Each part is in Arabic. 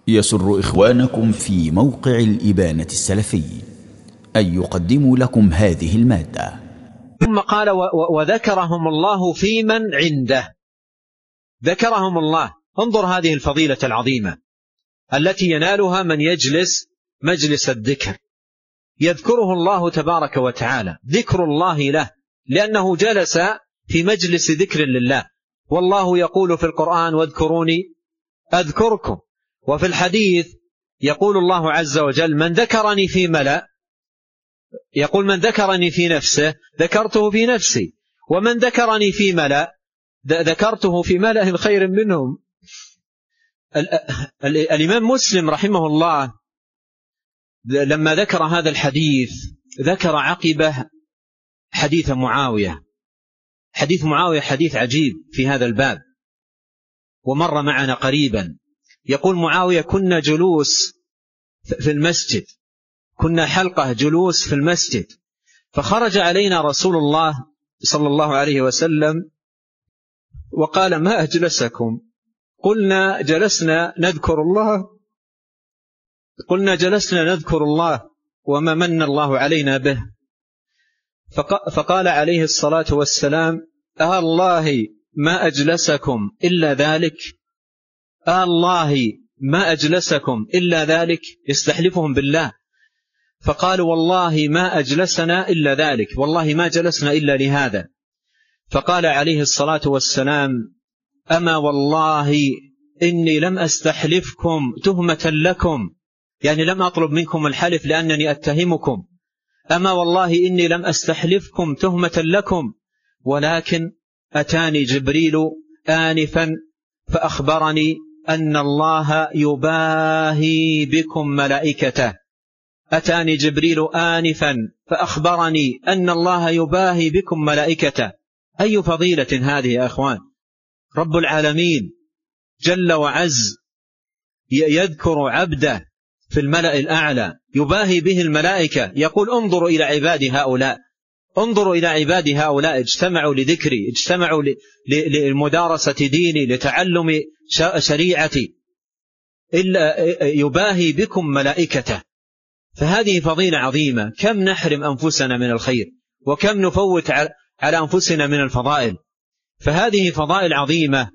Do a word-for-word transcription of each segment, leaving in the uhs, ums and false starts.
يسر إخوانكم في موقع الإبانة السلفي أن يقدموا لكم هذه المادة. ثم قال وذكرهم الله في من عنده. ذكرهم الله. انظر هذه الفضيلة العظيمة التي ينالها من يجلس مجلس الذكر، يذكره الله تبارك وتعالى، ذكر الله له لأنه جلس في مجلس ذكر لله. والله يقول في القرآن واذكروني أذكركم، وفي الحديث يقول الله عز وجل من ذكرني في ملأ، يقول من ذكرني في نفسه ذكرته في نفسي، ومن ذكرني في ملأ ذكرته في ملأ خير منهم. الإمام مسلم رحمه الله لما ذكر هذا الحديث ذكر عقبه حديث معاوية. حديث معاوية حديث عجيب في هذا الباب ومر معنا قريبا. يقول معاوية كنا جلوس في المسجد، كنا حلقة جلوس في المسجد، فخرج علينا رسول الله صلى الله عليه وسلم وقال ما أجلسكم؟ قلنا جلسنا نذكر الله قلنا جلسنا نذكر الله وما من الله علينا به. فقال عليه الصلاة والسلام أه الله ما أجلسكم إلا ذلك؟ أه الله ما أجلسكم إلا ذلك؟ يستحلفهم بالله. فقالوا والله ما أجلسنا إلا ذلك، والله ما جلسنا إلا لهذا. فقال عليه الصلاة والسلام أما والله إني لم أستحلفكم تهمة لكم، يعني لم أطلب منكم الحلف لأنني أتهمكم، أما والله إني لم أستحلفكم تهمة لكم، ولكن أتاني جبريل آنفا فأخبرني أن الله يباهي بكم ملائكته. أتاني جبريل آنفا فأخبرني أن الله يباهي بكم ملائكته. أي فضيلة هذه يا أخوان! رب العالمين جل وعز يذكر عبده في الملأ الأعلى يباهي به الملائكة، يقول انظروا إلى عباد هؤلاء، انظروا إلى عباد هؤلاء اجتمعوا لذكري، اجتمعوا لمدارسة ديني، لتعلم شريعتي، إلا يباهي بكم ملائكته. فهذه فضيلة عظيمة. كم نحرم أنفسنا من الخير، وكم نفوت على أنفسنا من الفضائل. فهذه فضائل عظيمة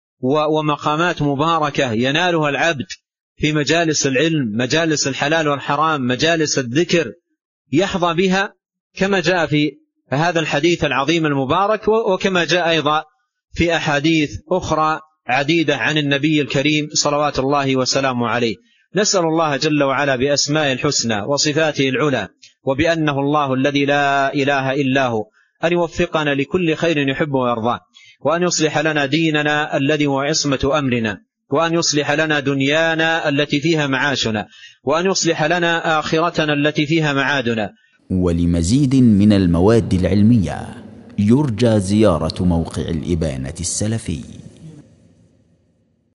ومقامات مباركة ينالها العبد في مجالس العلم، مجالس الحلال والحرام، مجالس الذكر، يحظى بها كما جاء في هذا الحديث العظيم المبارك، وكما جاء أيضا في أحاديث أخرى عديدة عن النبي الكريم صلوات الله وسلامه عليه. نسأل الله جل وعلا بأسماء الحسنى وصفاته العلى وبأنه الله الذي لا إله إلا هو أن يوفقنا لكل خير يحبه ويرضاه، وأن يصلح لنا ديننا الذي هو عصمة أمرنا، وأن يصلح لنا دنيانا التي فيها معاشنا، وأن يصلح لنا آخرتنا التي فيها معادنا. ولمزيد من المواد العلمية يرجى زيارة موقع الإبانة السلفي.